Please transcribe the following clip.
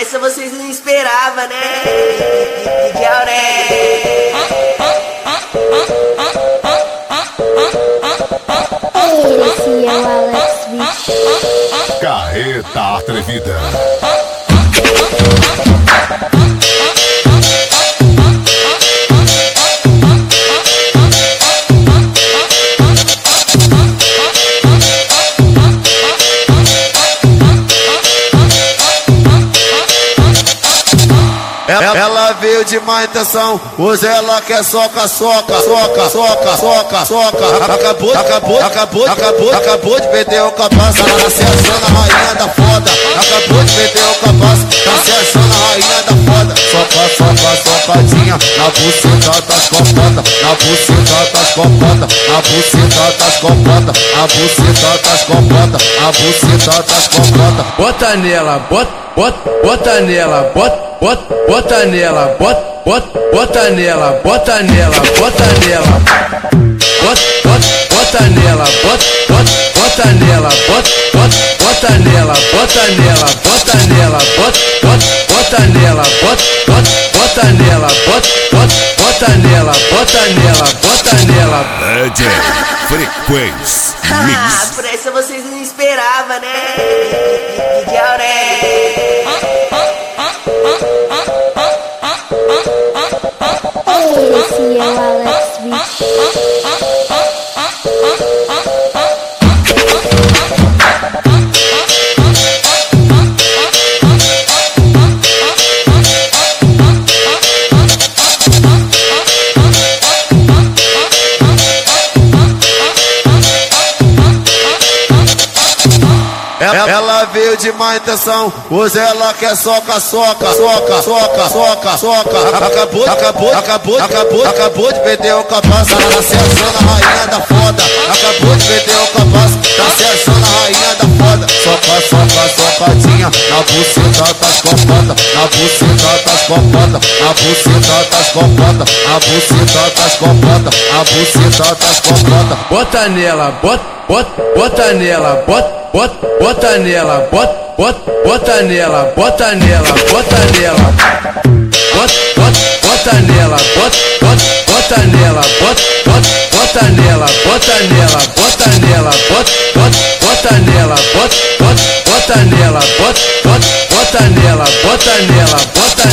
por essa vocês não esperavam, né? DJ Aurélio. Esse é o Alex Beach. Carreta Atrevida. Ela veio de má intenção, hoje ela quer soca. Acabou de perder o capaz, tá se achando a rainha da foda. Acabou de perder o capaz, tá se achando a rainha da foda. Socadinha na buceta das copotas, na buceta das copotas, na buceta das copotas, na buceta das copotas, na buceta das copotas. Bota nela, bota nela, bota nela, bota nela, bota nela, bota nela, bota nela, bota nela, bota nela, bota nela, bota nela, bota nela, bota nela, bota nela, bota nela, bota nela. DJ Frequência Mix. Por essa vocês não esperavam, né? DJ Aurélio. Esse é o Alex Beach. Ela veio de má intenção, hoje ela quer soca. Acabou de perder o capaz, tá se achando a rainha da foda. Acabou de perder o capaz, tá se achando a rainha da foda. Socadinha na buceta das copotas, na buceta das copotas, na buceta das copotas, na buceta das copotas, na buceta das copotas. Bota nela, bota nela, bota nela, bota nela, bota nela, bota nela, bota nela, bota nela, bota nela, bota nela, bota nela, bota nela, bota nela, bota nela, bota nela, bota nela, bota